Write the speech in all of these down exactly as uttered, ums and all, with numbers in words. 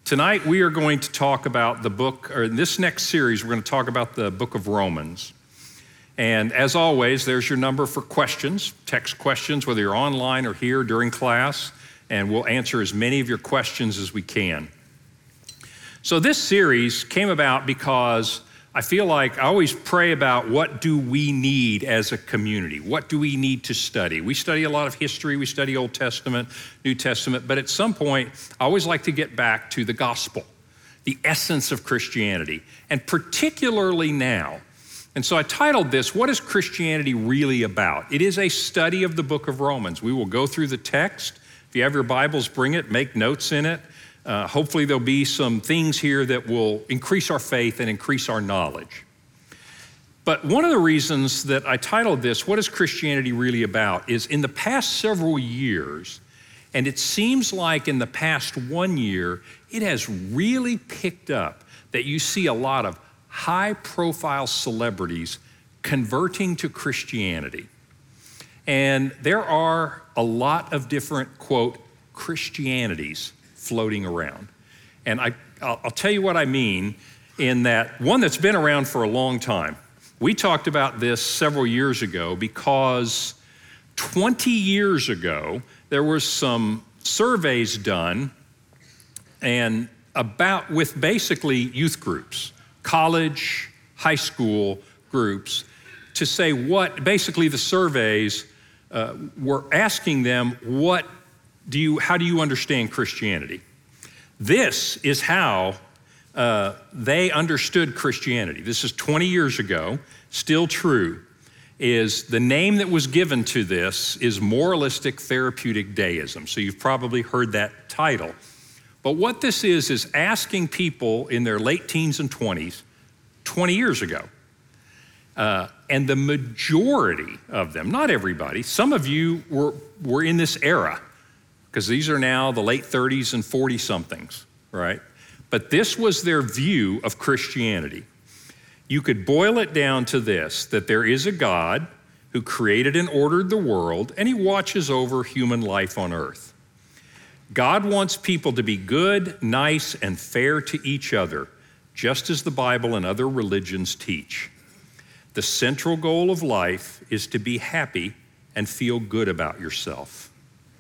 Tonight we are going to talk about the book, or in this next series, we're going to talk about the book of Romans. And as always, there's your number for questions, text questions, whether you're online or here during class, and we'll answer as many of your questions as we can. So this series came about because I feel like I always pray about what do we need as a community? What do we need to study? We study a lot of history, we study Old Testament, New Testament, but at some point, I always like to get back to the gospel, the essence of Christianity, and particularly now. And so I titled this, What is Christianity Really About? It is a study of the book of Romans. We will go through the text. If you have your Bibles, bring it, make notes in it. Uh, hopefully there'll be some things here that will increase our faith and increase our knowledge. But one of the reasons that I titled this, What is Christianity Really About, is in the past several years, and it seems like in the past one year, it has really picked up that you see a lot of high-profile celebrities converting to Christianity. And there are a lot of different, quote, Christianities floating around. And I, I'll, I'll tell you what I mean in that one that's been around for a long time. We talked about this several years ago because twenty years ago, there were some surveys done and about with basically youth groups, college, high school groups, to say what, basically the surveys uh, were asking them, what Do you, how do you understand Christianity? This is how uh, they understood Christianity. This is twenty years ago, still true, is the name that was given to this is moralistic therapeutic deism. So you've probably heard that title. But what this is, is asking people in their late teens and twenties, twenty years ago, uh, and the majority of them, not everybody, some of you were, were in this era, because these are now the late thirties and forty-somethings, right? But this was their view of Christianity. You could boil it down to this, that there is a God who created and ordered the world, and he watches over human life on earth. God wants people to be good, nice, and fair to each other, just as the Bible and other religions teach. The central goal of life is to be happy and feel good about yourself.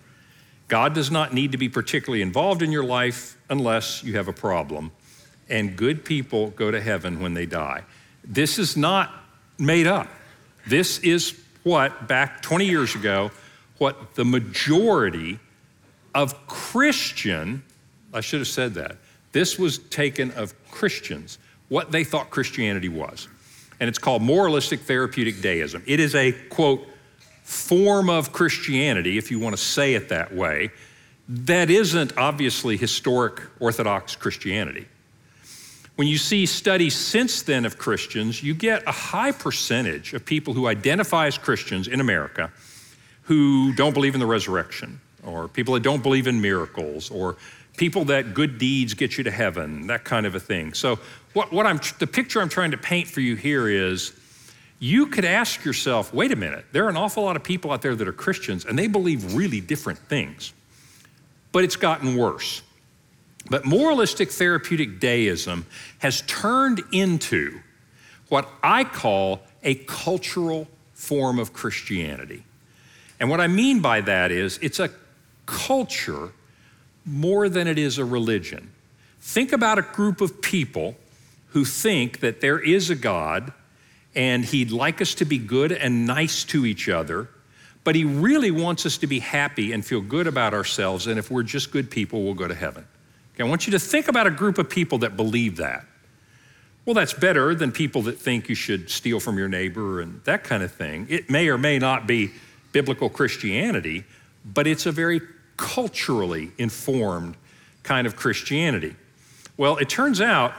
God does not need to be particularly involved in your life unless you have a problem, and good people go to heaven when they die. This is not made up. This is what, back twenty years ago, what the majority of Christian, I should have said that, this was taken of Christians, what they thought Christianity was. And it's called moralistic therapeutic deism. It is a, quote, form of Christianity, if you want to say it that way, that isn't obviously historic Orthodox Christianity. When you see studies since then of Christians, you get a high percentage of people who identify as Christians in America who don't believe in the resurrection, or people that don't believe in miracles, or people that good deeds get you to heaven, that kind of a thing. So what, what I'm, the picture I'm trying to paint for you here is, you could ask yourself, wait a minute, there are an awful lot of people out there that are Christians and they believe really different things, but it's gotten worse. But moralistic therapeutic deism has turned into what I call a cultural form of Christianity. And what I mean by that is it's a culture more than it is a religion. Think about a group of people who think that there is a God and he'd like us to be good and nice to each other, but he really wants us to be happy and feel good about ourselves, and if we're just good people, we'll go to heaven. Okay, I want you to think about a group of people that believe that. Well, that's better than people that think you should steal from your neighbor and that kind of thing. It may or may not be biblical Christianity, but it's a very culturally informed kind of Christianity. Well, it turns out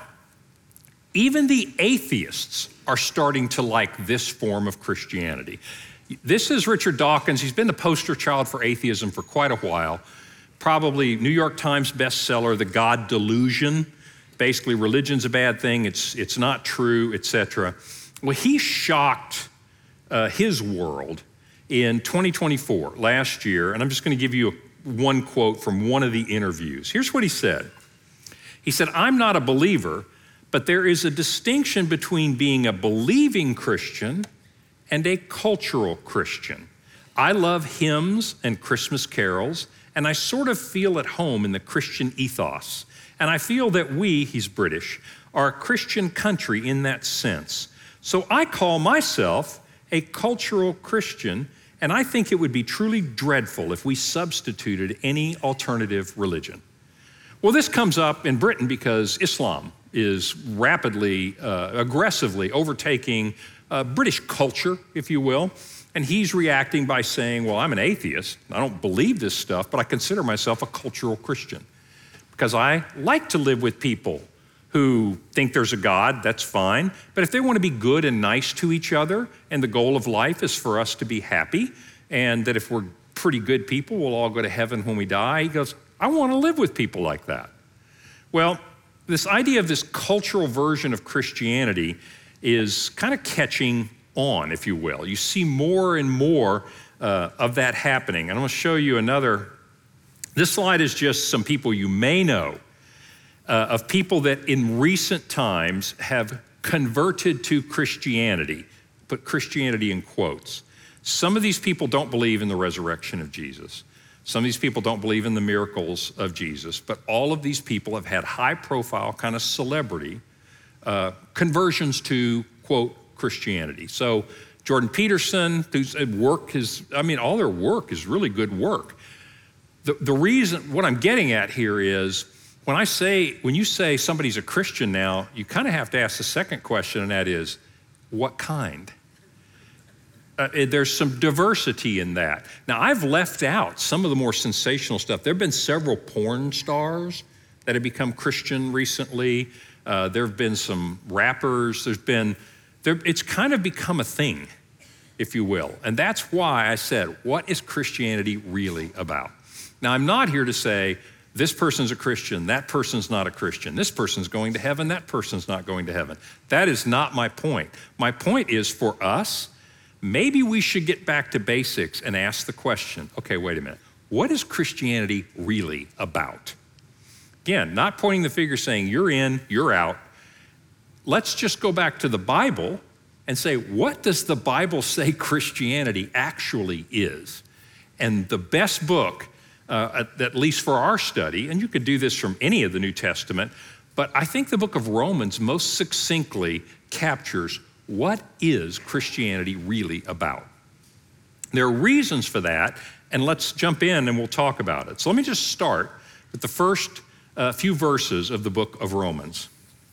even the atheists are starting to like this form of Christianity. This is Richard Dawkins. He's been the poster child for atheism for quite a while. Probably New York Times bestseller, The God Delusion. Basically, religion's a bad thing, it's, it's not true, et cetera. Well, he shocked uh, his world in twenty twenty-four, last year, and I'm just gonna give you a, one quote from one of the interviews. Here's what he said. He said, I'm not a believer, but there is a distinction between being a believing Christian and a cultural Christian. I love hymns and Christmas carols, and I sort of feel at home in the Christian ethos. And I feel that we, he's British, are a Christian country in that sense. So I call myself a cultural Christian, and I think it would be truly dreadful if we substituted any alternative religion. Well, this comes up in Britain because Islam is rapidly, uh, aggressively overtaking uh, British culture, if you will. And he's reacting by saying, well, I'm an atheist. I don't believe this stuff, but I consider myself a cultural Christian because I like to live with people who think there's a God. That's fine. But if they want to be good and nice to each other, and the goal of life is for us to be happy, and that if we're pretty good people, we'll all go to heaven when we die, he goes, I want to live with people like that. Well, this idea of this cultural version of Christianity is kind of catching on, if you will. You see more and more uh, of that happening. And I'm going to show you another. This slide is just some people you may know, uh, of people that in recent times have converted to Christianity, put Christianity in quotes. Some of these people don't believe in the resurrection of Jesus. Some of these people don't believe in the miracles of Jesus, but all of these people have had high-profile kind of celebrity uh, conversions to, quote, Christianity. So Jordan Peterson, whose work is, I mean, all their work is really good work. The, the reason, what I'm getting at here is, when I say, when you say somebody's a Christian now, you kind of have to ask the second question, and that is, what kind? Uh, there's some diversity in that. Now, I've left out some of the more sensational stuff. There have been several porn stars that have become Christian recently. Uh, there have been some rappers. There's been, there, it's kind of become a thing, if you will. And that's why I said, what is Christianity really about? Now, I'm not here to say, this person's a Christian, that person's not a Christian. This person's going to heaven, that person's not going to heaven. That is not my point. My point is, for us, maybe we should get back to basics and ask the question, okay, wait a minute. What is Christianity really about? Again, not pointing the finger saying you're in, you're out. Let's just go back to the Bible and say, what does the Bible say Christianity actually is? And the best book, uh, at, at least for our study, and you could do this from any of the New Testament, but I think the book of Romans most succinctly captures what is Christianity really about. There are reasons for that, and let's jump in and we'll talk about it. So let me just start with the first uh, few verses of the book of Romans.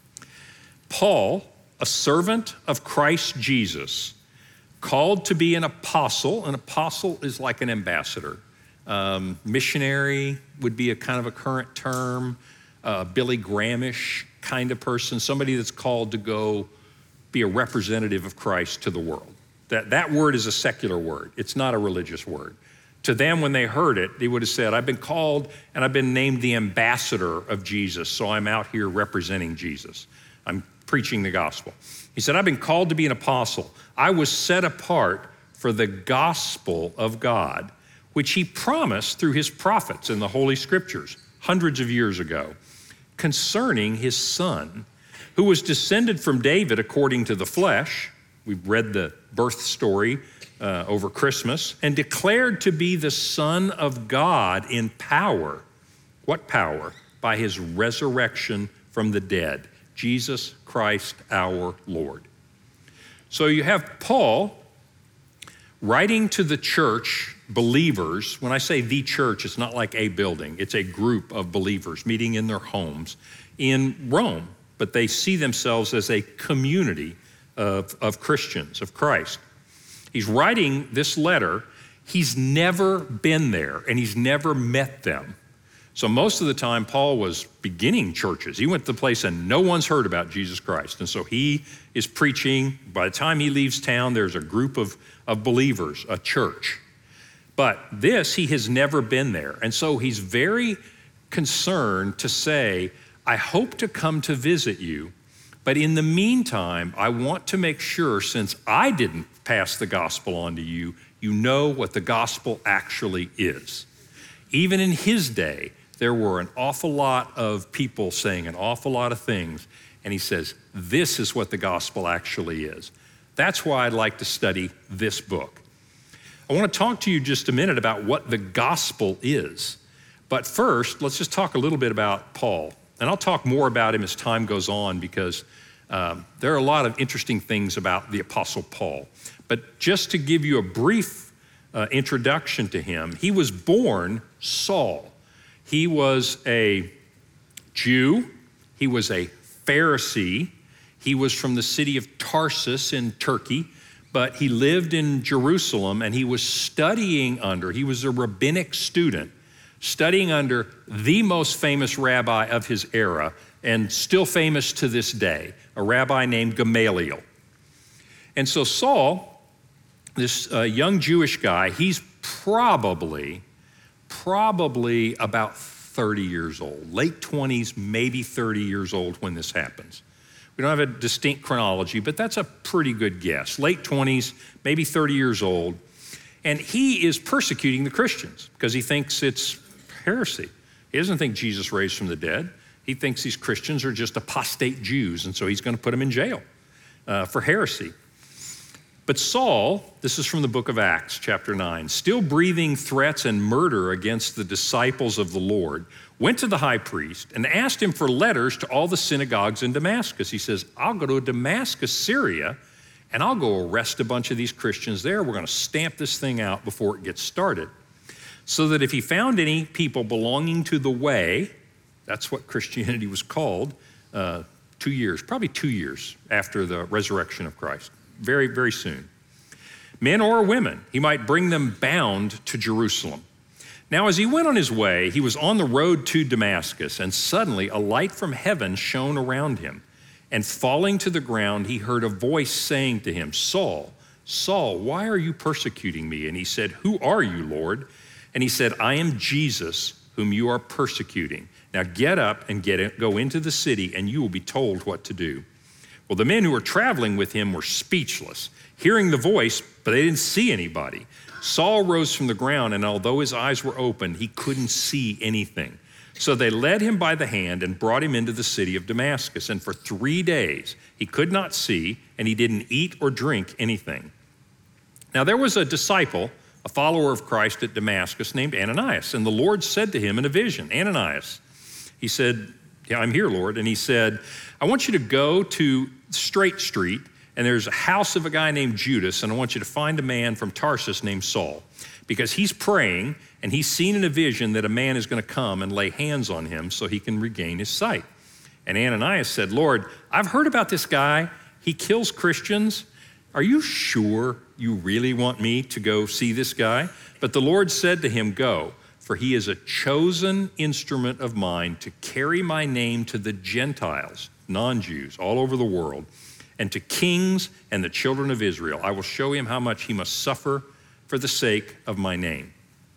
Paul, a servant of Christ Jesus, called to be an apostle. An apostle is like an ambassador. Um, missionary would be a kind of a current term, uh, Billy Graham-ish kind of person, somebody that's called to go be a representative of Christ to the world. That, that word is a secular word. It's not a religious word. To them, when they heard it, they would have said, I've been called and I've been named the ambassador of Jesus, so I'm out here representing Jesus. I'm preaching the gospel. He said, I've been called to be an apostle. I was set apart for the gospel of God, which he promised through his prophets in the Holy Scriptures hundreds of years ago, concerning his son, who was descended from David according to the flesh. We've read the birth story uh, over Christmas, and declared to be the Son of God in power. What power? By his resurrection from the dead, Jesus Christ our Lord. So you have Paul writing to the church believers. When I say the church, it's not like a building. It's a group of believers meeting in their homes in Rome, but they see themselves as a community of, of Christians, of Christ. He's writing this letter. He's never been there, and he's never met them. So most of the time, Paul was beginning churches. He went to the place and no one's heard about Jesus Christ. And so he is preaching. By the time he leaves town, there's a group of, of believers, a church. But this, he has never been there. And so he's very concerned to say, I hope to come to visit you, but in the meantime, I want to make sure, since I didn't pass the gospel on to you, you know what the gospel actually is. Even in his day, There were an awful lot of people saying an awful lot of things. And he says, this is what the gospel actually is. That's why I'd like to study this book. I want to talk to you just a minute about what the gospel is. But first, let's just talk a little bit about Paul. And I'll talk more about him as time goes on because um, there are a lot of interesting things about the Apostle Paul. But just to give you a brief uh, introduction to him, he was born Saul. He was a Jew. He was a Pharisee. He was from the city of Tarsus in Turkey, but he lived in Jerusalem and he was studying under, he was a rabbinic student, studying under the most famous rabbi of his era and still famous to this day, a rabbi named Gamaliel. And so Saul, this uh, young Jewish guy, he's probably, probably about thirty years old, late twenties, maybe thirty years old when this happens. We don't have a distinct chronology, but that's a pretty good guess. Late twenties, maybe thirty years old. And he is persecuting the Christians because he thinks it's heresy. He doesn't think Jesus raised from the dead. He thinks these Christians are just apostate Jews, and so he's going to put them in jail uh, for heresy. But Saul, this is from the book of Acts, chapter nine, still breathing threats and murder against the disciples of the Lord, went to the high priest and asked him for letters to all the synagogues in Damascus. He says, I'll go to Damascus, Syria, and I'll go arrest a bunch of these Christians there. We're going to stamp this thing out before it gets started. So that if he found any people belonging to the way, that's what Christianity was called, uh, two years, probably two years after the resurrection of Christ. Very, very soon. Men or women, he might bring them bound to Jerusalem. Now, as he went on his way, he was on the road to Damascus, and suddenly a light from heaven shone around him. And falling to the ground, he heard a voice saying to him, Saul, Saul, why are you persecuting me? And he said, who are you, Lord? And he said, I am Jesus, whom you are persecuting. Now get up and get it, go into the city, and you will be told what to do. Well, the men who were traveling with him were speechless, hearing the voice, but they didn't see anybody. Saul rose from the ground, and although his eyes were open, he couldn't see anything. So they led him by the hand and brought him into the city of Damascus. And for three days he could not see, and he didn't eat or drink anything. Now there was a disciple, a follower of Christ at Damascus named Ananias. And the Lord said to him in a vision, Ananias, he said, yeah, I'm here, Lord. And he said, I want you to go to Straight Street, and there's a house of a guy named Judas, and I want you to find a man from Tarsus named Saul, because he's praying, and he's seen in a vision that a man is going to come and lay hands on him so he can regain his sight. And Ananias said, Lord, I've heard about this guy. He kills Christians. Are you sure you really want me to go see this guy? But the Lord said to him, go, for he is a chosen instrument of mine to carry my name to the Gentiles, non-Jews, all over the world, and to kings and the children of Israel. I will show him how much he must suffer for the sake of my name.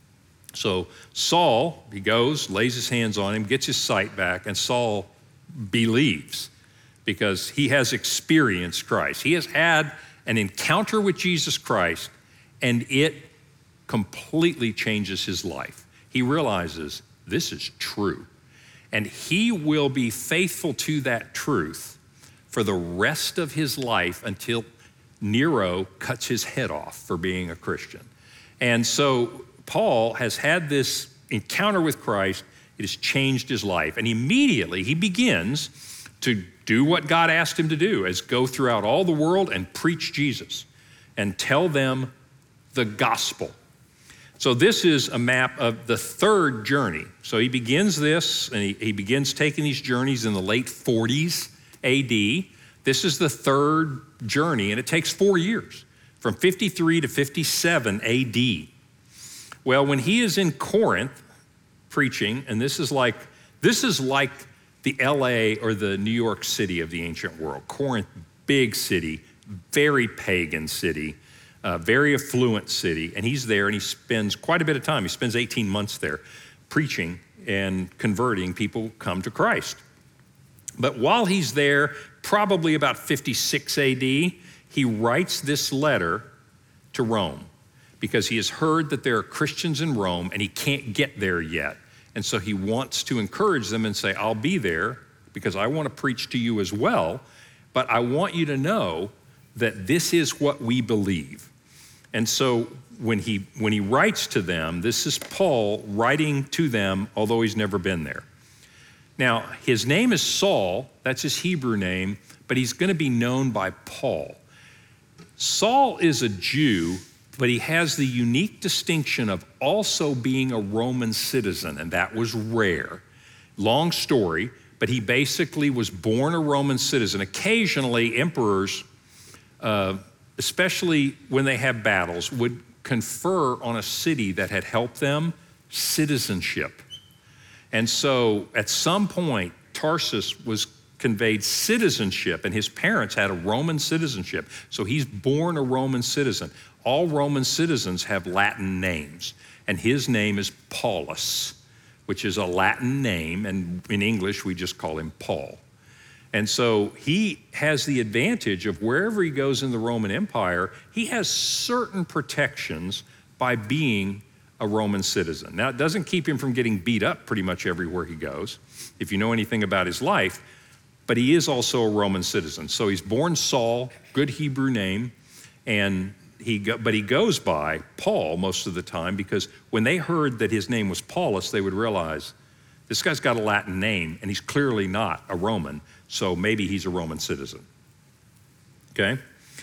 So Saul, he goes, lays his hands on him, gets his sight back, and Saul believes because he has experienced Christ. He has had an encounter with Jesus Christ, and it completely changes his life. He realizes this is true, and he will be faithful to that truth for the rest of his life until Nero cuts his head off for being a Christian. And so Paul has had this encounter with Christ. It has changed his life. And immediately he begins to do what God asked him to do, as go throughout all the world and preach Jesus and tell them the gospel. So this is a map of the third journey. So he begins this, and he, he begins taking these journeys in the late forties A D. This is the third journey, and it takes four years, from fifty-three to fifty-seven A D. Well, when he is in Corinth preaching, and this is like this is like the L A or the New York City of the ancient world. Corinth, big city, very pagan city, uh, very affluent city, and he's there and he spends quite a bit of time. He spends eighteen months there preaching and converting. People come to Christ. But while he's there, probably about fifty-six A D, he writes this letter to Rome because he has heard that there are Christians in Rome and he can't get there yet. And so he wants to encourage them and say, I'll be there because I want to preach to you as well, but I want you to know that this is what we believe. And so when he, when he writes to them, this is Paul writing to them, although he's never been there. Now, his name is Saul, that's his Hebrew name, but he's going to be known by Paul. Saul is a Jew, but he has the unique distinction of also being a Roman citizen, and that was rare. Long story, but he basically was born a Roman citizen. Occasionally, emperors, uh, especially when they have battles, would confer on a city that had helped them citizenship. And so at some point, Tarsus was conveyed citizenship, and his parents had a Roman citizenship. So he's born a Roman citizen. All Roman citizens have Latin names, and his name is Paulus, which is a Latin name, and in English we just call him Paul. And so he has the advantage of wherever he goes in the Roman Empire, he has certain protections by being a Roman citizen. Now, it doesn't keep him from getting beat up pretty much everywhere he goes, if you know anything about his life, but he is also a Roman citizen. So he's born Saul, good Hebrew name, and he go, but he goes by Paul most of the time, because when they heard that his name was Paulus, they would realize this guy's got a Latin name and he's clearly not a Roman, so maybe he's a Roman citizen. Okay?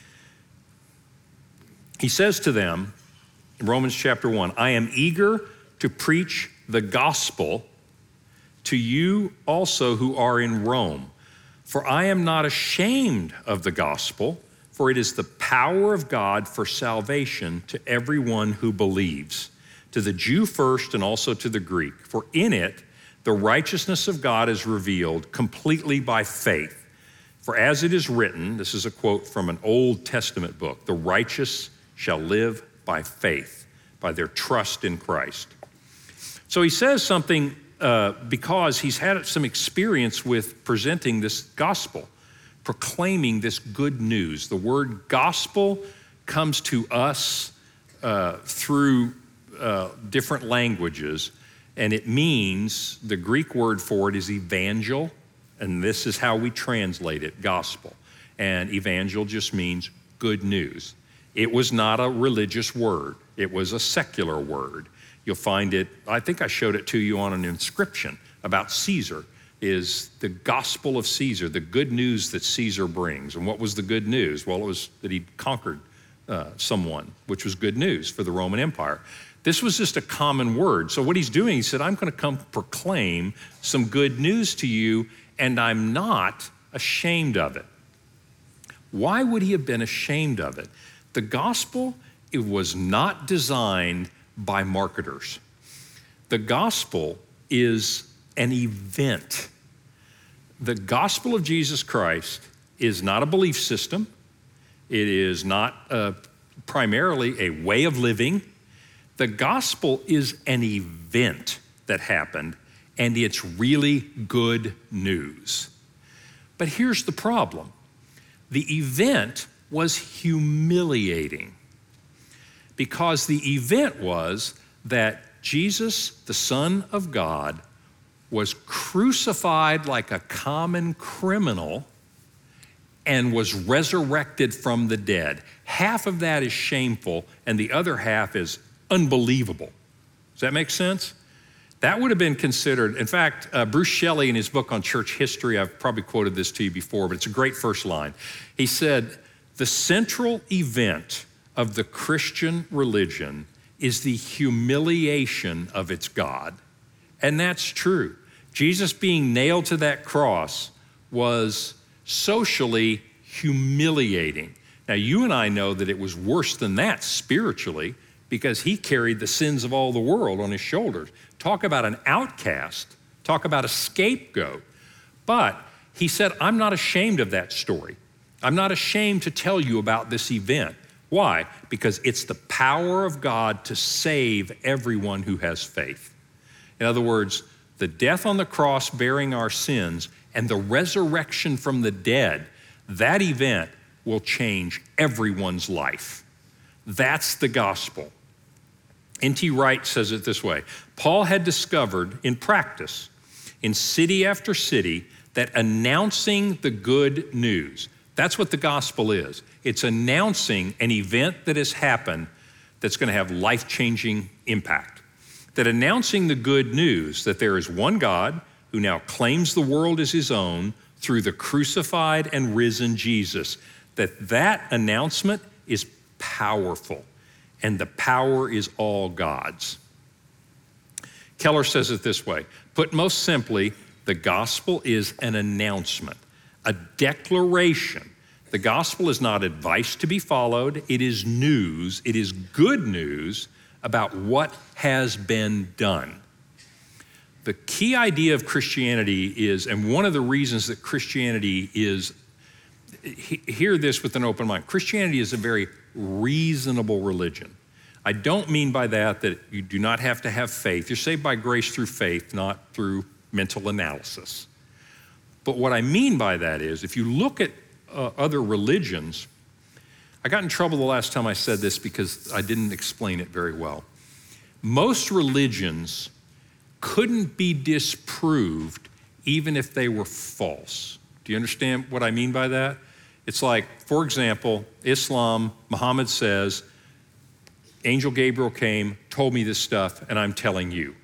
He says to them in Romans chapter one, I am eager to preach the gospel to you also who are in Rome, for I am not ashamed of the gospel, for it is the power of God for salvation to everyone who believes, to the Jew first and also to the Greek. For in it, the righteousness of God is revealed completely by faith. For as it is written, this is a quote from an Old Testament book, the righteous shall live by faith, by their trust in Christ. So he says something uh, because he's had some experience with presenting this gospel, proclaiming this good news. The word gospel comes to us uh, through uh, different languages, and it means, the Greek word for it is evangel, and this is how we translate it, gospel. And evangel just means good news. It was not a religious word. It was a secular word. You'll find it, I think I showed it to you on an inscription about Caesar, is the gospel of Caesar, the good news that Caesar brings. And what was the good news? Well, it was that he conquered uh, someone, which was good news for the Roman Empire. This was just a common word. So what he's doing, he said, I'm going to come proclaim some good news to you, and I'm not ashamed of it. Why would he have been ashamed of it? The gospel, it was not designed by marketers. The gospel is an event. The gospel of Jesus Christ is not a belief system. It is not uh, primarily a way of living. The gospel is an event that happened, and it's really good news. But here's the problem. The event was humiliating, because the event was that Jesus, the Son of God, was crucified like a common criminal and was resurrected from the dead. Half of that is shameful, and the other half is unbelievable. Does that make sense? That would have been considered, in fact, uh, Bruce Shelley in his book on church history, I've probably quoted this to you before, but it's a great first line. He said, the central event of the Christian religion is the humiliation of its God. And that's true. Jesus being nailed to that cross was socially humiliating. Now, you and I know that it was worse than that spiritually, because he carried the sins of all the world on his shoulders. Talk about an outcast. Talk about a scapegoat. But he said, I'm not ashamed of that story. I'm not ashamed to tell you about this event. Why? Because it's the power of God to save everyone who has faith. In other words, the death on the cross bearing our sins and the resurrection from the dead, that event will change everyone's life. That's the gospel. N T Wright says it this way: Paul had discovered in practice, in city after city, that announcing the good news, that's what the gospel is. It's announcing an event that has happened that's going to have life-changing impact. That announcing the good news that there is one God who now claims the world as his own through the crucified and risen Jesus, that that announcement is powerful, and the power is all God's. Keller says it this way: put most simply, the gospel is an announcement, a declaration. The gospel is not advice to be followed. It is news. It is good news about what has been done. The key idea of Christianity is, and one of the reasons that Christianity is, hear this with an open mind, Christianity is a very reasonable religion. I don't mean by that that you do not have to have faith. You're saved by grace through faith, not through mental analysis. But what I mean by that is, if you look at uh, other religions, I got in trouble the last time I said this because I didn't explain it very well. Most religions couldn't be disproved even if they were false. Do you understand what I mean by that? It's like, for example, Islam, Muhammad says, Angel Gabriel came, told me this stuff, and I'm telling you.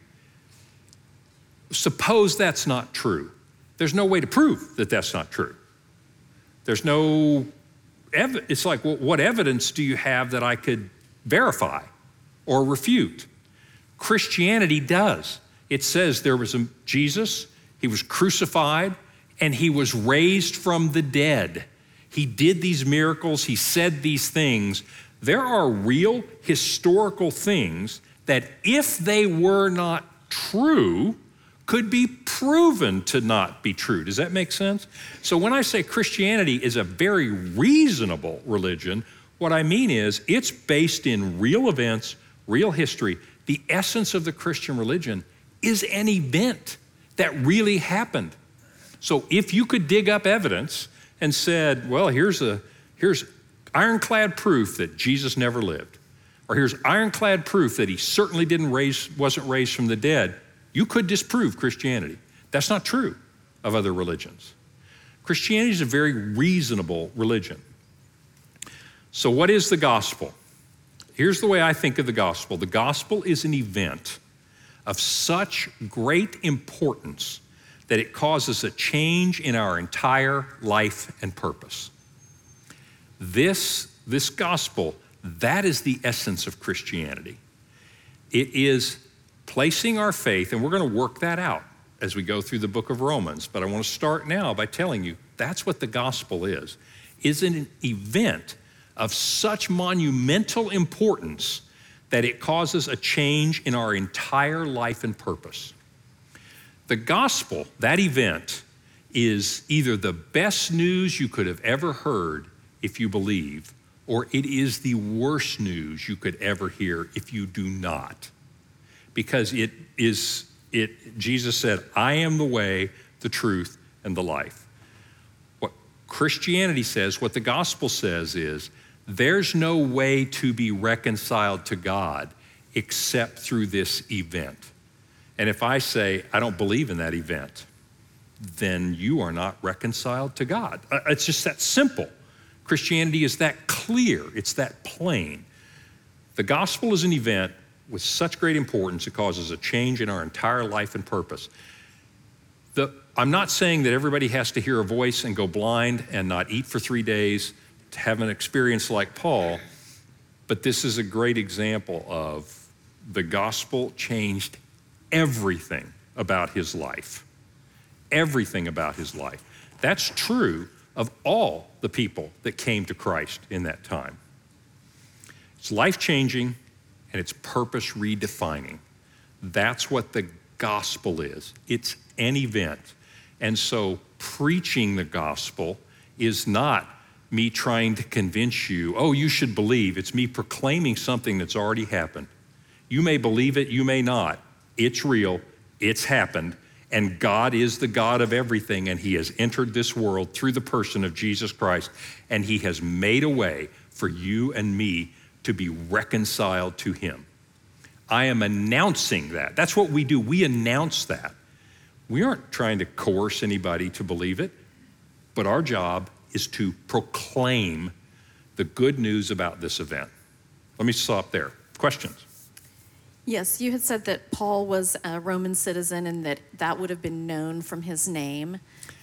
Suppose that's not true. There's no way to prove that that's not true. There's no, ev- it's like, well, what evidence do you have that I could verify or refute? Christianity does. It says there was a Jesus, he was crucified, and he was raised from the dead. He did these miracles, he said these things. There are real historical things that, if they were not true, could be proven to not be true. Does that make sense? So when I say Christianity is a very reasonable religion, what I mean is it's based in real events, real history. The essence of the Christian religion is an event that really happened. So if you could dig up evidence and said, well, here's a here's ironclad proof that Jesus never lived, or here's ironclad proof that he certainly didn't raise, wasn't raised from the dead, you could disprove Christianity. That's not true of other religions. Christianity is a very reasonable religion. So what is the gospel? Here's the way I think of the gospel. The gospel is an event of such great importance that it causes a change in our entire life and purpose. This, this gospel, that is the essence of Christianity. It is placing our faith, and we're going to work that out as we go through the book of Romans, but I want to start now by telling you that's what the gospel is. It's an event of such monumental importance that it causes a change in our entire life and purpose. The gospel, that event, is either the best news you could have ever heard if you believe, or it is the worst news you could ever hear if you do not. Because it is, it, Jesus said, I am the way, the truth, and the life. What Christianity says, what the gospel says is, there's no way to be reconciled to God except through this event. And if I say, I don't believe in that event, then you are not reconciled to God. It's just that simple. Christianity is that clear. It's that plain. The gospel is an event with such great importance, it causes a change in our entire life and purpose. The, I'm not saying that everybody has to hear a voice and go blind and not eat for three days to have an experience like Paul, but this is a great example of the gospel changed everything about his life. Everything about his life. That's true of all the people that came to Christ in that time. It's life-changing and it's purpose redefining. That's what the gospel is. It's an event. And so preaching the gospel is not me trying to convince you, oh, you should believe. It's me proclaiming something that's already happened. You may believe it, you may not. It's real, it's happened, and God is the God of everything, and he has entered this world through the person of Jesus Christ, and he has made a way for you and me to be reconciled to him. I am announcing that. That's what we do. We announce that. We aren't trying to coerce anybody to believe it, but our job is to proclaim the good news about this event. Let me stop there. Questions? Yes, you had said that Paul was a Roman citizen and that that would have been known from his name.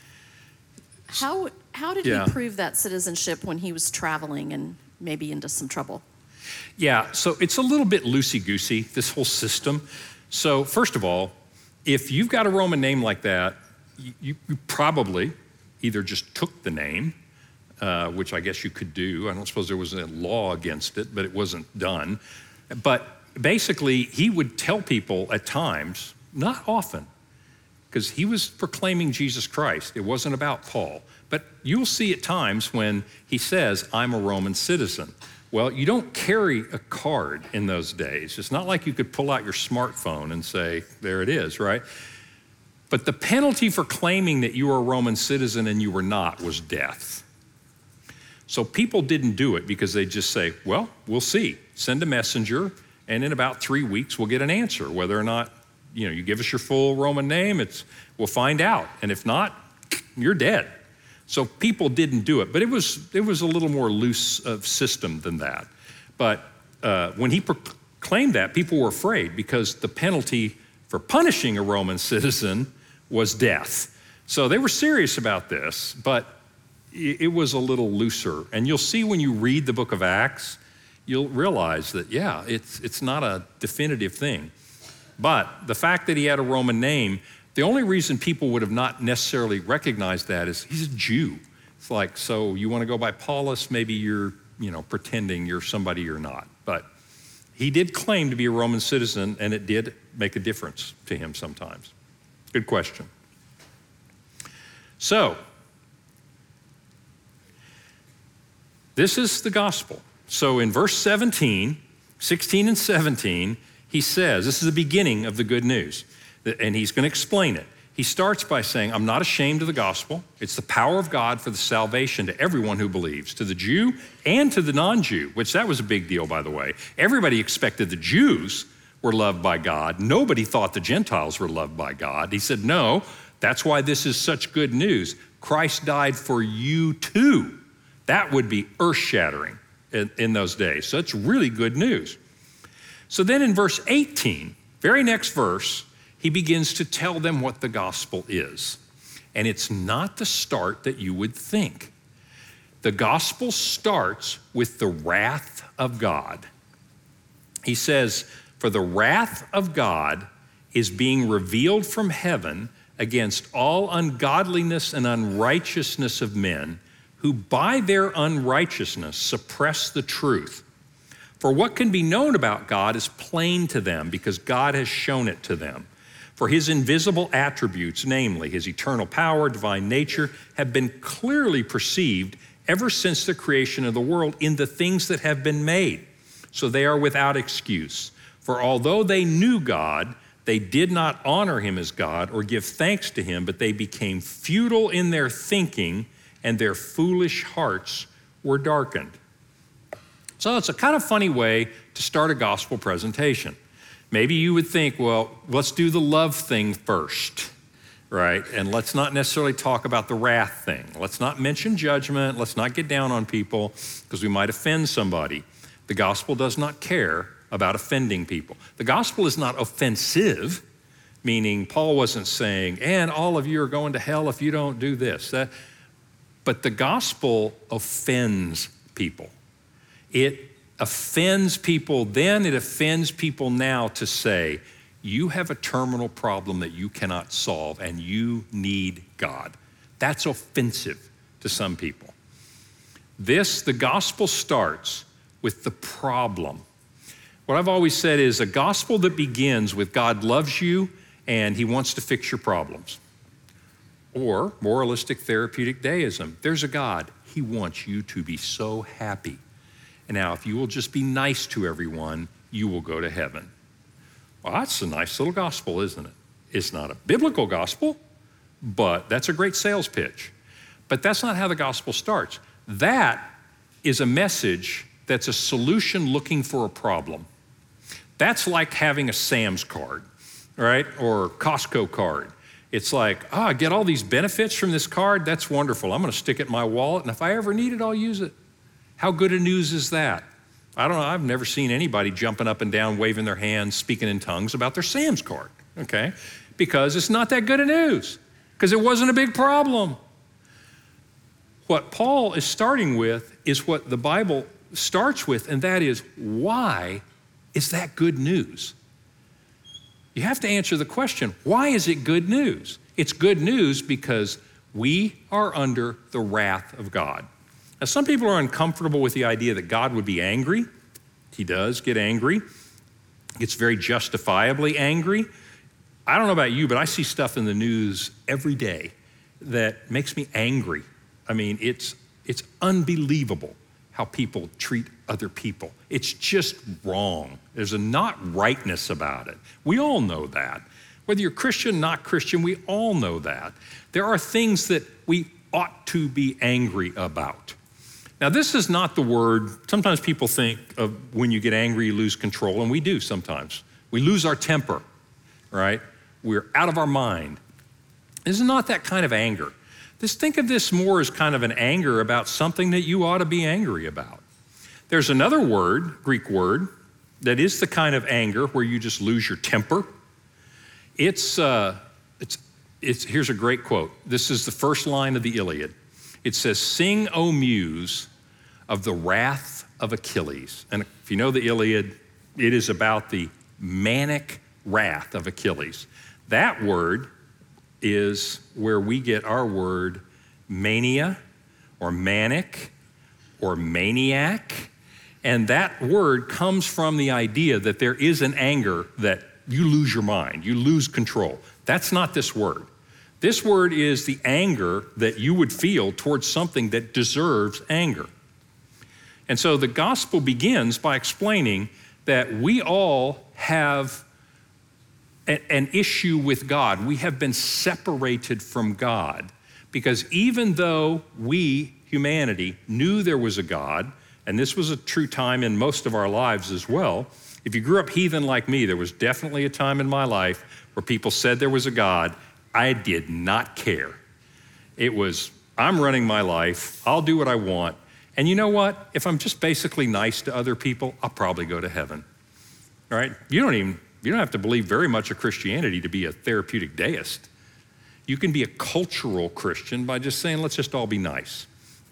How, how did Yeah. he prove that citizenship when he was traveling and maybe into some trouble? Yeah, so it's a little bit loosey-goosey, this whole system. So first of all, if you've got a Roman name like that, you, you probably either just took the name, uh, which I guess you could do. I don't suppose there was a law against it, but it wasn't done. But basically, he would tell people at times, not often, because he was proclaiming Jesus Christ. It wasn't about Paul. But you'll see at times when he says, I'm a Roman citizen. Well, you don't carry a card in those days. It's not like you could pull out your smartphone and say, there it is, right? But the penalty for claiming that you were a Roman citizen and you were not was death. So people didn't do it because they just say, well, we'll see. Send a messenger, and in about three weeks, we'll get an answer. Whether or not, you know, you give us your full Roman name, it's, we'll find out. And if not, you're dead. So people didn't do it, but it was it was a little more loose of system than that. But uh, when he proclaimed that, people were afraid because the penalty for punishing a Roman citizen was death. So they were serious about this, but it, it was a little looser. And you'll see when you read the book of Acts, you'll realize that, yeah, it's it's not a definitive thing. But the fact that he had a Roman name, the only reason people would have not necessarily recognized that is he's a Jew. It's like, so you want to go by Paulus, maybe you're, you know, pretending you're somebody you're not. But he did claim to be a Roman citizen, and it did make a difference to him sometimes. Good question. So, this is the gospel. So in verse seventeen, sixteen and seventeen, he says, this is the beginning of the good news. And he's going to explain it. He starts by saying, I'm not ashamed of the gospel. It's the power of God for the salvation to everyone who believes, to the Jew and to the non-Jew, which that was a big deal, by the way. Everybody expected the Jews were loved by God. Nobody thought the Gentiles were loved by God. He said, no, that's why this is such good news. Christ died for you too. That would be earth-shattering in, in those days. So it's really good news. So then in verse eighteen, very next verse, he begins to tell them what the gospel is. And it's not the start that you would think. The gospel starts with the wrath of God. He says, for the wrath of God is being revealed from heaven against all ungodliness and unrighteousness of men who by their unrighteousness suppress the truth. For what can be known about God is plain to them because God has shown it to them. For his invisible attributes, namely his eternal power, divine nature, have been clearly perceived ever since the creation of the world in the things that have been made. So they are without excuse. For although they knew God, they did not honor him as God or give thanks to him, but they became futile in their thinking, and their foolish hearts were darkened. So it's a kind of funny way to start a gospel presentation. Maybe you would think, well, let's do the love thing first, right? And let's not necessarily talk about the wrath thing. Let's not mention judgment. Let's not get down on people because we might offend somebody. The gospel does not care about offending people. The gospel is not offensive, meaning Paul wasn't saying, and all of you are going to hell if you don't do this. That, but the gospel offends people. It offends people then, it offends people now to say, you have a terminal problem that you cannot solve and you need God. That's offensive to some people. This, the gospel starts with the problem. What I've always said is a gospel that begins with God loves you and he wants to fix your problems. Or moralistic therapeutic deism. There's a God, he wants you to be so happy. And now, if you will just be nice to everyone, you will go to heaven. Well, that's a nice little gospel, isn't it? It's not a biblical gospel, but that's a great sales pitch. But that's not how the gospel starts. That is a message that's a solution looking for a problem. That's like having a Sam's card, right? Or Costco card. It's like, oh, I get all these benefits from this card. That's wonderful. I'm going to stick it in my wallet, and if I ever need it, I'll use it. How good a news is that? I don't know. I've never seen anybody jumping up and down, waving their hands, speaking in tongues about their Sam's card, okay? Because it's not that good a news, because it wasn't a big problem. What Paul is starting with is what the Bible starts with, and that is, why is that good news? You have to answer the question, why is it good news? It's good news because we are under the wrath of God. Now, some people are uncomfortable with the idea that God would be angry. He does get angry. He gets very justifiably angry. I don't know about you, but I see stuff in the news every day that makes me angry. I mean, it's it's unbelievable how people treat other people. It's just wrong. There's a not rightness about it. We all know that. Whether you're Christian, not Christian, we all know that. There are things that we ought to be angry about. Now, this is not the word, sometimes people think of when you get angry, you lose control, and we do sometimes. We lose our temper, right? We're out of our mind. This is not that kind of anger. Just think of this more as kind of an anger about something that you ought to be angry about. There's another word, Greek word, that is the kind of anger where you just lose your temper. It's, uh, it's, it's, here's a great quote. This is the first line of the Iliad. It says, "Sing, O muse, of the wrath of Achilles." And if you know the Iliad, it is about the manic wrath of Achilles. That word is where we get our word mania or manic or maniac. And that word comes from the idea that there is an anger that you lose your mind, you lose control. That's not this word. This word is the anger that you would feel towards something that deserves anger. And so the gospel begins by explaining that we all have a, an issue with God. We have been separated from God because even though we, humanity, knew there was a God, and this was a true time in most of our lives as well. If you grew up heathen like me, there was definitely a time in my life where people said there was a God. I did not care. It was, I'm running my life, I'll do what I want. And you know what? If I'm just basically nice to other people, I'll probably go to heaven, all right? You don't even, you don't have to believe very much of Christianity to be a therapeutic deist. You can be a cultural Christian by just saying, let's just all be nice.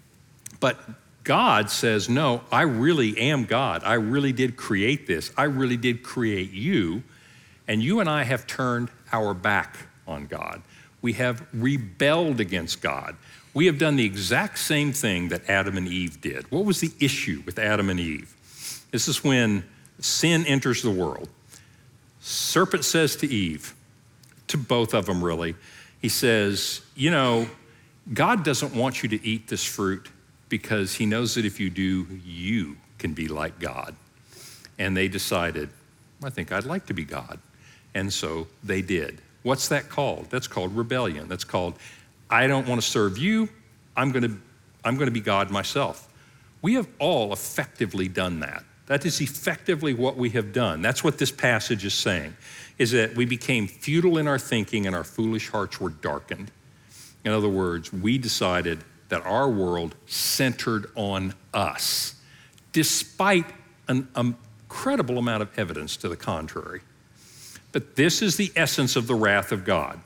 But God says, no, I really am God. I really did create this. I really did create you. And you and I have turned our back on God. We have rebelled against God. We have done the exact same thing that Adam and Eve did. What was the issue with Adam and Eve? This is when sin enters the world. Serpent says to Eve, to both of them really, he says, you know, God doesn't want you to eat this fruit because he knows that if you do, you can be like God. And they decided, I think I'd like to be God. And so they did. What's that called? That's called rebellion. That's called, I don't want to serve you. I'm going to, I'm going to be God myself. We have all effectively done that. That is effectively what we have done. That's what this passage is saying, is that we became futile in our thinking and our foolish hearts were darkened. In other words, we decided that our world centered on us, despite an incredible amount of evidence to the contrary. But this is the essence of the wrath of God.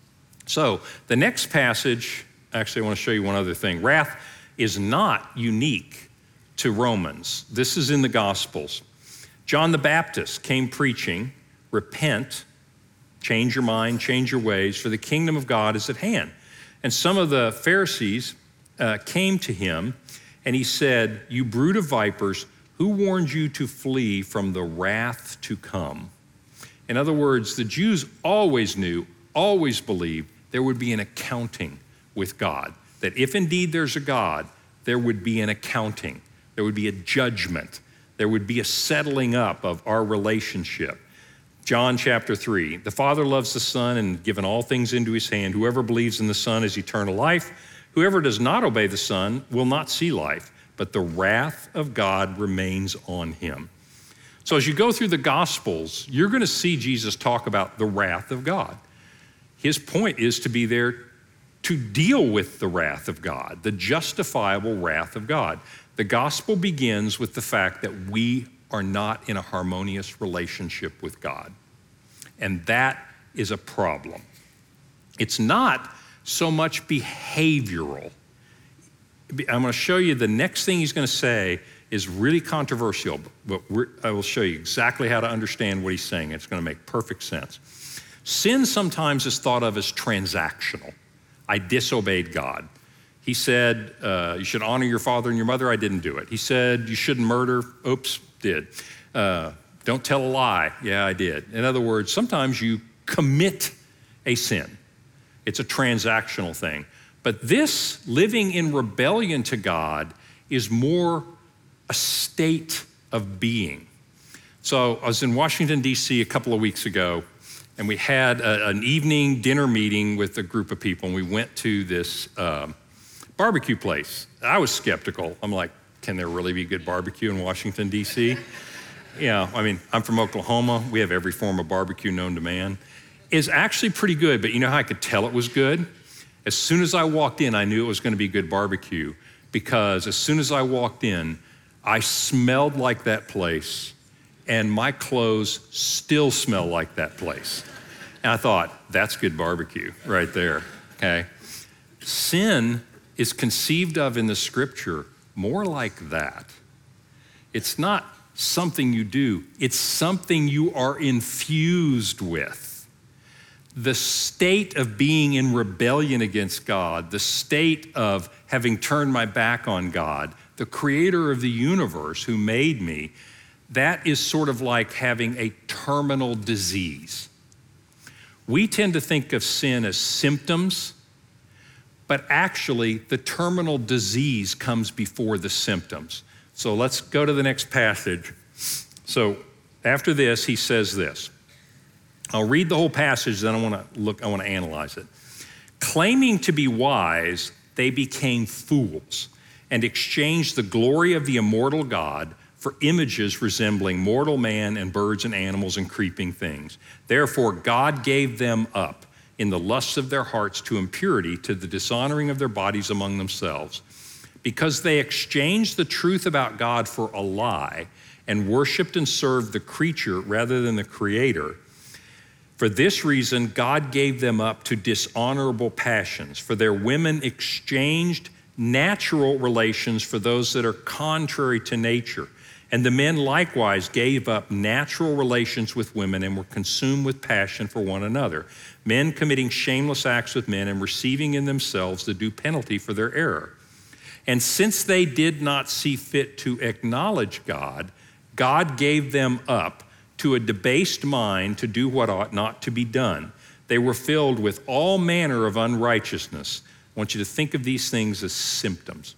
So the next passage, actually I want to show you one other thing. Wrath is not unique to Romans. This is in the Gospels. John the Baptist came preaching, repent, change your mind, change your ways, for the kingdom of God is at hand. And some of the Pharisees uh, came to him and he said, you brood of vipers, who warned you to flee from the wrath to come? In other words, the Jews always knew, always believed there would be an accounting with God. That if indeed there's a God, there would be an accounting. There would be a judgment. There would be a settling up of our relationship. John chapter three, the Father loves the Son and given all things into his hand. Whoever believes in the Son has eternal life. Whoever does not obey the Son will not see life, but the wrath of God remains on him. So as you go through the Gospels, you're going to see Jesus talk about the wrath of God. His point is to be there to deal with the wrath of God, the justifiable wrath of God. The gospel begins with the fact that we are not in a harmonious relationship with God. And that is a problem. It's not so much behavioral. I'm going to show you the next thing he's going to say is really controversial, but we're, I will show you exactly how to understand what he's saying. It's going to make perfect sense. Sin sometimes is thought of as transactional. I disobeyed God. He said, uh, you should honor your father and your mother. I didn't do it. He said, you shouldn't murder. Oops, did. Uh, don't tell a lie. Yeah, I did. In other words, sometimes you commit a sin. It's a transactional thing. But this living in rebellion to God is more a state of being. So I was in Washington, D C a couple of weeks ago, and we had a, an evening dinner meeting with a group of people, and we went to this um, barbecue place. I was skeptical. I'm like, can there really be good barbecue in Washington, D C? Yeah, I mean, I'm from Oklahoma. We have every form of barbecue known to man. It's actually pretty good, but you know how I could tell it was good? As soon as I walked in, I knew it was going to be good barbecue, because as soon as I walked in, I smelled like that place, and my clothes still smell like that place. And I thought, that's good barbecue right there, okay? Sin is conceived of in the scripture more like that. It's not something you do, it's something you are infused with. The state of being in rebellion against God, the state of having turned my back on God, the creator of the universe who made me, that is sort of like having a terminal disease. We tend to think of sin as symptoms, but actually the terminal disease comes before the symptoms. So let's go to the next passage. So after this, he says this. I'll read the whole passage, then I want to look, I want to analyze it. Claiming to be wise, they became fools and exchanged the glory of the immortal God for images resembling mortal man and birds and animals and creeping things. Therefore, God gave them up in the lusts of their hearts to impurity, to the dishonoring of their bodies among themselves. Because they exchanged the truth about God for a lie and worshiped and served the creature rather than the Creator. For this reason, God gave them up to dishonorable passions, for their women exchanged natural relations for those that are contrary to nature. And the men likewise gave up natural relations with women and were consumed with passion for one another, men committing shameless acts with men and receiving in themselves the due penalty for their error. And since they did not see fit to acknowledge God, God gave them up to a debased mind to do what ought not to be done. They were filled with all manner of unrighteousness. I want you to think of these things as symptoms.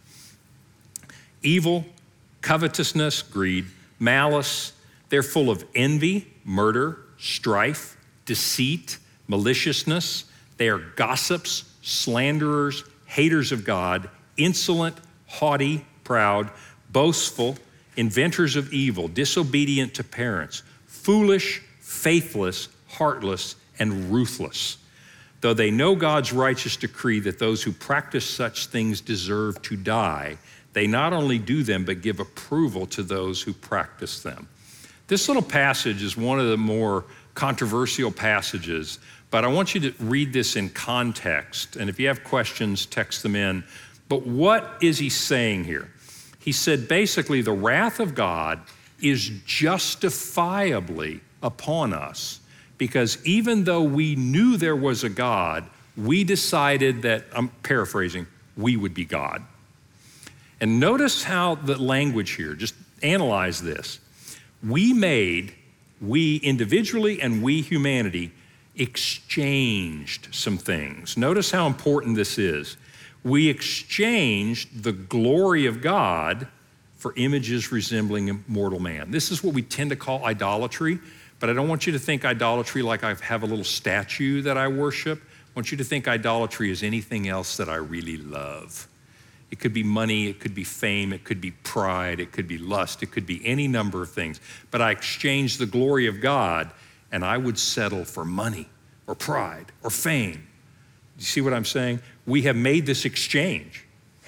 Evil, covetousness, greed, malice. They're full of envy, murder, strife, deceit, maliciousness. They are gossips, slanderers, haters of God, insolent, haughty, proud, boastful, inventors of evil, disobedient to parents, foolish, faithless, heartless, and ruthless. Though they know God's righteous decree that those who practice such things deserve to die, they not only do them, but give approval to those who practice them. This little passage is one of the more controversial passages, but I want you to read this in context. And if you have questions, text them in. But what is he saying here? He said basically the wrath of God is justifiably upon us, because even though we knew there was a God, we decided that, I'm paraphrasing, we would be God. And notice how the language here, just analyze this. We made, we individually and we humanity, exchanged some things. Notice how important this is. We exchanged the glory of God for images resembling mortal man. This is what we tend to call idolatry, but I don't want you to think idolatry like I have a little statue that I worship. I want you to think idolatry is anything else that I really love. It could be money, it could be fame, it could be pride, it could be lust, it could be any number of things. But I exchanged the glory of God, and I would settle for money or pride or fame. You see what I'm saying? We have made this exchange.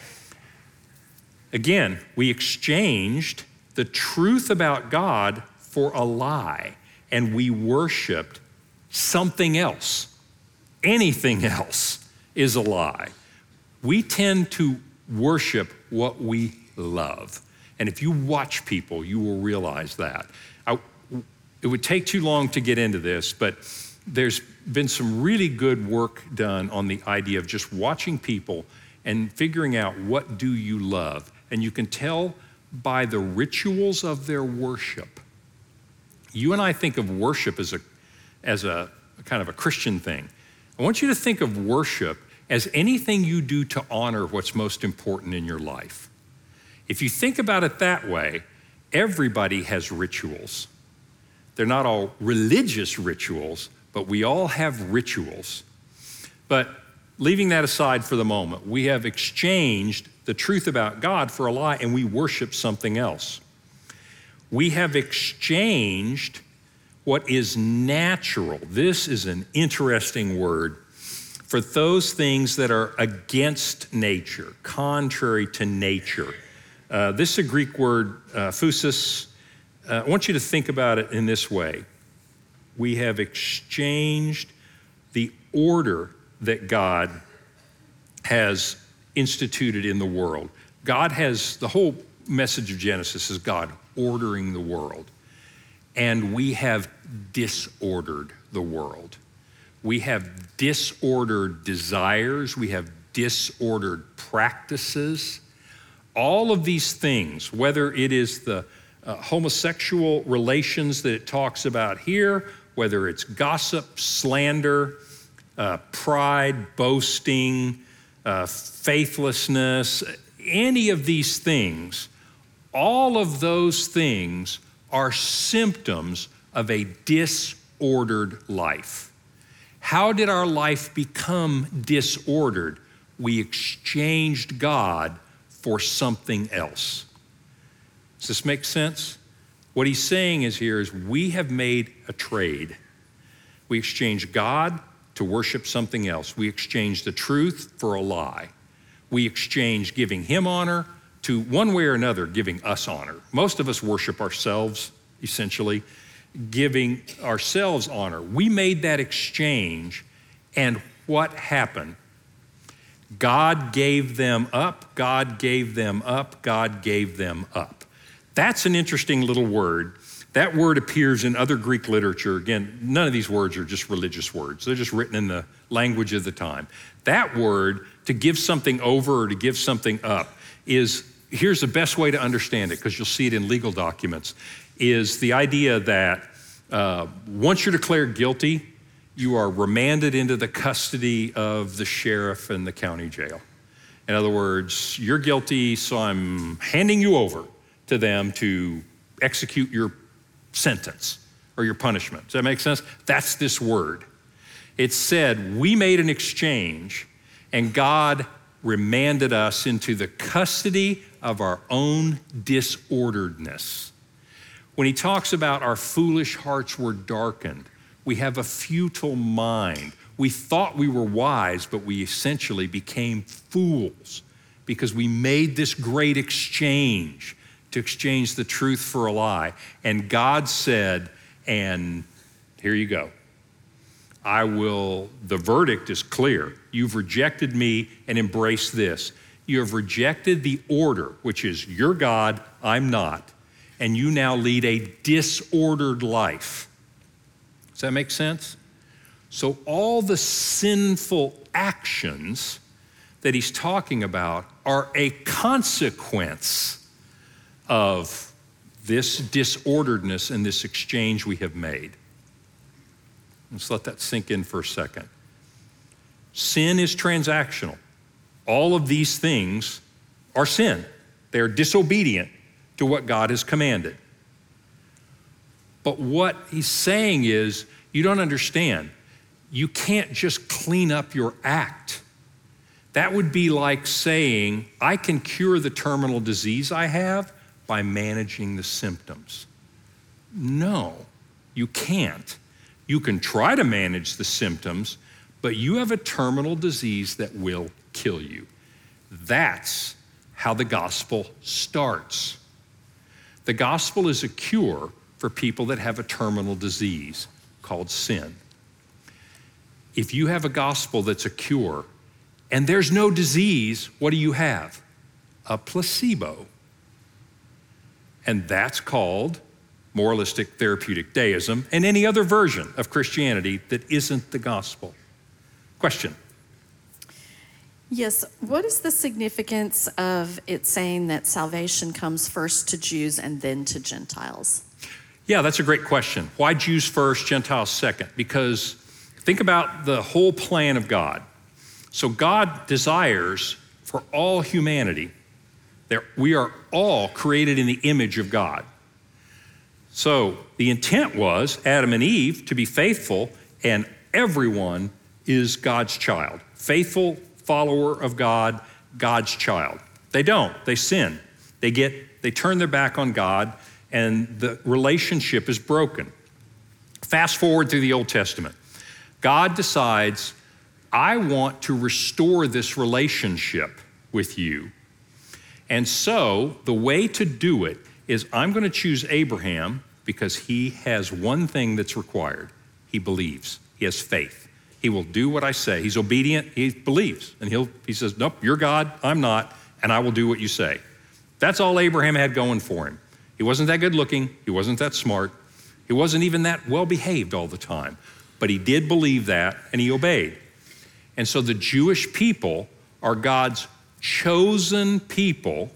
Again, we exchanged the truth about God for a lie, and we worshiped something else. Anything else is a lie. We tend to worship what we love. And if you watch people, you will realize that. I, it would take too long to get into this, but there's been some really good work done on the idea of just watching people and figuring out what do you love. And you can tell by the rituals of their worship. You and I think of worship as a, as a, a kind of a Christian thing. I want you to think of worship as anything you do to honor what's most important in your life. If you think about it that way, everybody has rituals. They're not all religious rituals, but we all have rituals. But leaving that aside for the moment, we have exchanged the truth about God for a lie, and we worship something else. We have exchanged what is natural. This is an interesting word for those things that are against nature, contrary to nature. Uh, this is a Greek word, uh, phusis. Uh, I want you to think about it in this way. We have exchanged the order that God has instituted in the world. God has, the whole message of Genesis is God ordering the world. And we have disordered the world. We have disordered desires. We have disordered practices. All of these things, whether it is the uh, homosexual relations that it talks about here, whether it's gossip, slander, uh, pride, boasting, uh, faithlessness, any of these things, all of those things are symptoms of a disordered life. How did our life become disordered? We exchanged God for something else. Does this make sense? What he's saying is here is we have made a trade. We exchanged God to worship something else. We exchanged the truth for a lie. We exchanged giving him honor to, one way or another, giving us honor. Most of us worship ourselves, essentially, giving ourselves honor. We made that exchange, and what happened? God gave them up, God gave them up, God gave them up. That's an interesting little word. That word appears in other Greek literature. Again, none of these words are just religious words. They're just written in the language of the time. That word, to give something over or to give something up, is, here's the best way to understand it, because you'll see it in legal documents, is the idea that uh, once you're declared guilty, you are remanded into the custody of the sheriff and the county jail. In other words, you're guilty, so I'm handing you over to them to execute your sentence or your punishment. Does that make sense? That's this word. It said we made an exchange, and God remanded us into the custody of our own disorderedness. When he talks about our foolish hearts were darkened, we have a futile mind. We thought we were wise, but we essentially became fools because we made this great exchange to exchange the truth for a lie. And God said, and here you go. I will, the verdict is clear. You've rejected me and embraced this. You have rejected the order, which is you're God, I'm not, and you now lead a disordered life. Does that make sense? So all the sinful actions that he's talking about are a consequence of this disorderedness and this exchange we have made. Let's let that sink in for a second. Sin is transactional. All of these things are sin. They are disobedient to what God has commanded. But what he's saying is, you don't understand. You can't just clean up your act. That would be like saying, I can cure the terminal disease I have by managing the symptoms. No, you can't. You can try to manage the symptoms, but you have a terminal disease that will kill you. That's how the gospel starts. The gospel is a cure for people that have a terminal disease called sin. If you have a gospel that's a cure and there's no disease, what do you have? A placebo. And that's called moralistic therapeutic deism and any other version of Christianity that isn't the gospel. Question? Yes, what is the significance of it saying that salvation comes first to Jews and then to Gentiles? Yeah, that's a great question. Why Jews first, Gentiles second? Because think about the whole plan of God. So God desires for all humanity that we are all created in the image of God. So the intent was Adam and Eve to be faithful, and everyone is God's child. Faithful follower of God, God's child. They don't, they sin. They get, they turn their back on God, and the relationship is broken. Fast forward through the Old Testament. God decides, I want to restore this relationship with you. And so the way to do it is I'm going to choose Abraham because he has one thing that's required. He believes. He has faith. He will do what I say. He's obedient. He believes. And he'll, he says, nope, you're God, I'm not, and I will do what you say. That's all Abraham had going for him. He wasn't that good looking. He wasn't that smart. He wasn't even that well behaved all the time. But he did believe that, and he obeyed. And so the Jewish people are God's chosen people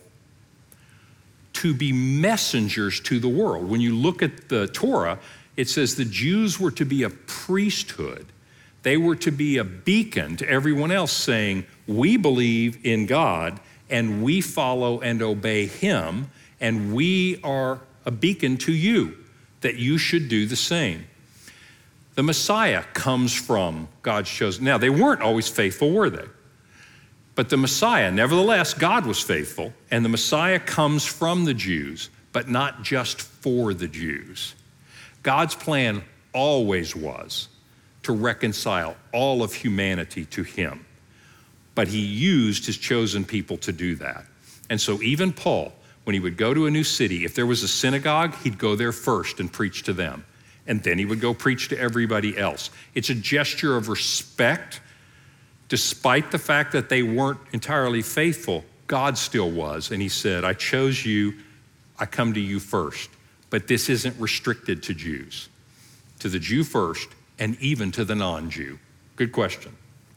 to be messengers to the world. When you look at the Torah, it says the Jews were to be a priesthood. They were to be a beacon to everyone else saying, we believe in God and we follow and obey him, and we are a beacon to you that you should do the same. The Messiah comes from God's chosen. Now, they weren't always faithful, were they? But the Messiah, nevertheless, God was faithful, and the Messiah comes from the Jews, but not just for the Jews. God's plan always was to reconcile all of humanity to him, but he used his chosen people to do that. And so even Paul, when he would go to a new city, if there was a synagogue, he'd go there first and preach to them, and then he would go preach to everybody else. It's a gesture of respect. Despite the fact that they weren't entirely faithful, God still was. And he said, I chose you, I come to you first. But this isn't restricted to Jews. To the Jew first, and even to the non-Jew. Good question.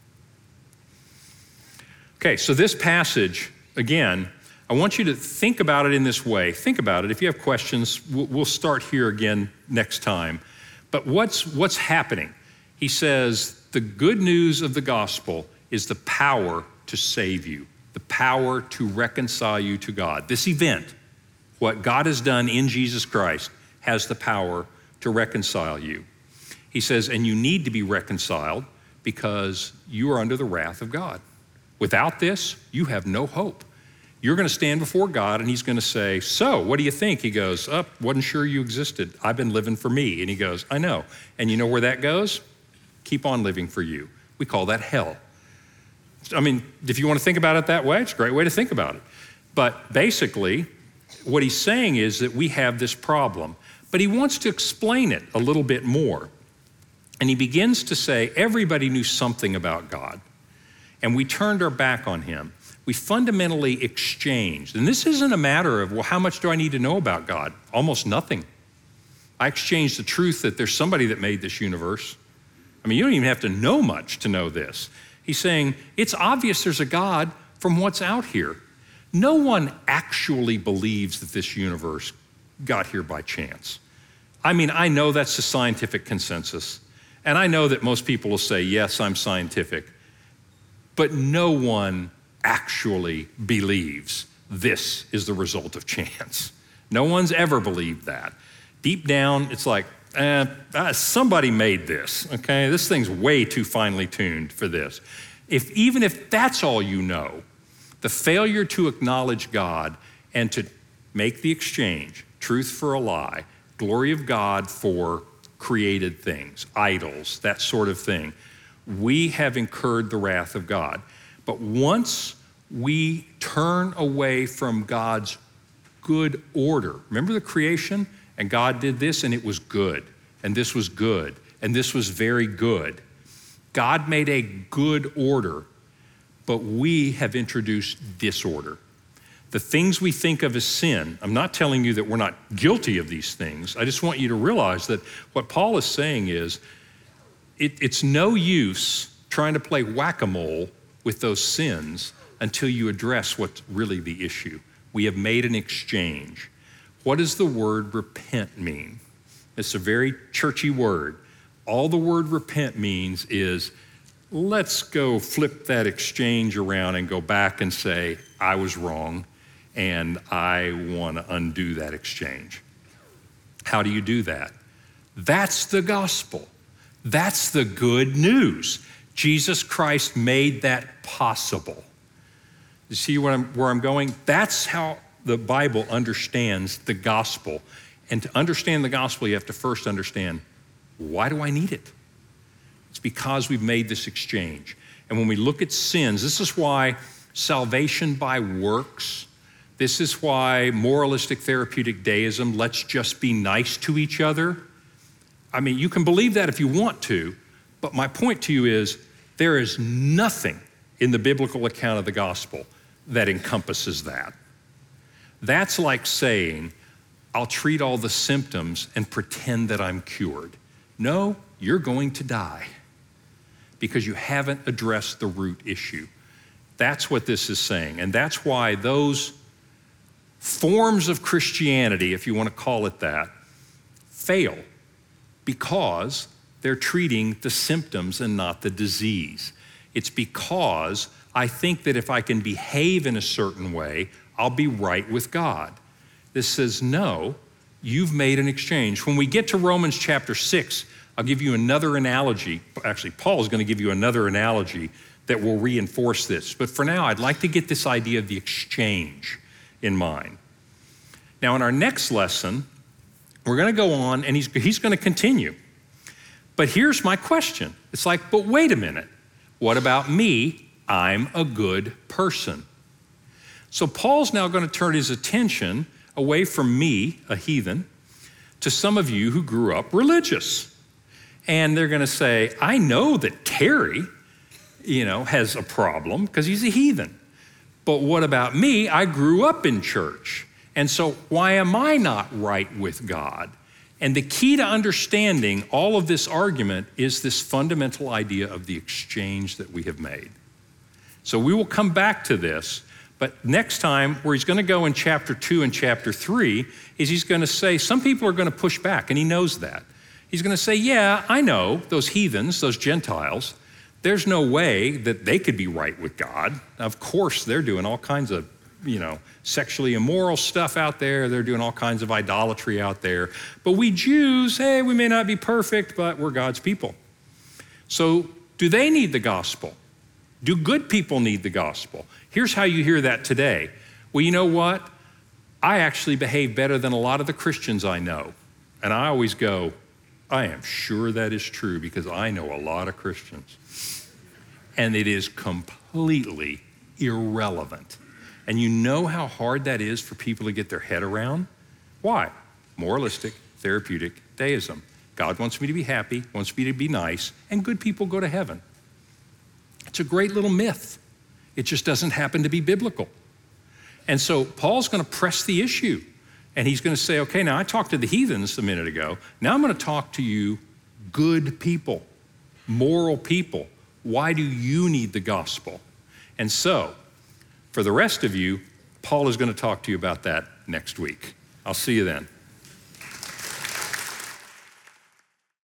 Okay, so this passage, again, I want you to think about it in this way. Think about it. If you have questions, we'll start here again next time. But what's, what's happening? He says, the good news of the gospel is the power to save you, the power to reconcile you to God. This event, what God has done in Jesus Christ, has the power to reconcile you. He says, and you need to be reconciled because you are under the wrath of God. Without this, you have no hope. You're going to stand before God and he's going to say, so what do you think? He goes, oh, wasn't sure you existed. I've been living for me. And he goes, I know. And you know where that goes? Keep on living for you. We call that hell. I mean, if you want to think about it that way, it's a great way to think about it. But basically, what he's saying is that we have this problem, but he wants to explain it a little bit more. And he begins to say, everybody knew something about God, and we turned our back on him. We fundamentally exchanged. And this isn't a matter of, well, how much do I need to know about God? Almost nothing. I exchanged the truth that there's somebody that made this universe. I mean, you don't even have to know much to know this. He's saying, it's obvious there's a God from what's out here. No one actually believes that this universe got here by chance. I mean, I know that's the scientific consensus, and I know that most people will say, yes, I'm scientific, but no one actually believes this is the result of chance. No one's ever believed that. Deep down, it's like, eh, uh, somebody made this, okay? This thing's way too finely tuned for this. If even if that's all you know, the failure to acknowledge God and to make the exchange, truth for a lie, glory of God for created things, idols, that sort of thing, we have incurred the wrath of God. But once we turn away from God's good order, remember the creation? And God did this and it was good, and this was good, and this was very good. God made a good order, but we have introduced disorder. The things we think of as sin, I'm not telling you that we're not guilty of these things. I just want you to realize that what Paul is saying is it, it's no use trying to play whack-a-mole with those sins until you address what's really the issue. We have made an exchange. What does the word repent mean? It's a very churchy word. All the word repent means is, let's go flip that exchange around and go back and say, I was wrong, and I want to undo that exchange. How do you do that? That's the gospel. That's the good news. Jesus Christ made that possible. You see where I'm, where I'm going? That's how the Bible understands the gospel. And to understand the gospel, you have to first understand, why do I need it? It's because we've made this exchange. And when we look at sins, this is why salvation by works, this is why moralistic therapeutic deism, let's just be nice to each other. I mean, you can believe that if you want to, but my point to you is there is nothing in the biblical account of the gospel that encompasses that. That's like saying, I'll treat all the symptoms and pretend that I'm cured. No, you're going to die because you haven't addressed the root issue. That's what this is saying. And that's why those forms of Christianity, if you want to call it that, fail because they're treating the symptoms and not the disease. It's because I think that if I can behave in a certain way, I'll be right with God. This says, no, you've made an exchange. When we get to Romans chapter six, I'll give you another analogy. Actually, Paul is going to give you another analogy that will reinforce this. But for now, I'd like to get this idea of the exchange in mind. Now, in our next lesson, we're going to go on, and he's, he's going to continue. But here's my question. It's like, but wait a minute. What about me? I'm a good person. So Paul's now going to turn his attention away from me, a heathen, to some of you who grew up religious. And they're going to say, I know that Terry, you know, has a problem because he's a heathen. But what about me? I grew up in church. And so why am I not right with God? And the key to understanding all of this argument is this fundamental idea of the exchange that we have made. So we will come back to this, but next time, where he's going to go in chapter two and chapter three, is he's going to say, some people are going to push back, and he knows that. He's going to say, yeah, I know those heathens, those Gentiles, there's no way that they could be right with God. Of course, they're doing all kinds of, you know, sexually immoral stuff out there. They're doing all kinds of idolatry out there. But we Jews, hey, we may not be perfect, but we're God's people. So do they need the gospel? Do good people need the gospel? Here's how you hear that today. Well, you know what? I actually behave better than a lot of the Christians I know. And I always go, I am sure that is true because I know a lot of Christians. And it is completely irrelevant. And you know how hard that is for people to get their head around? Why? Moralistic, therapeutic deism. God wants me to be happy, wants me to be nice, and good people go to heaven. It's a great little myth. It just doesn't happen to be biblical. And so Paul's going to press the issue. And he's going to say, okay, now I talked to the heathens a minute ago. Now I'm going to talk to you good people, moral people. Why do you need the gospel? And so, for the rest of you, Paul is going to talk to you about that next week. I'll see you then.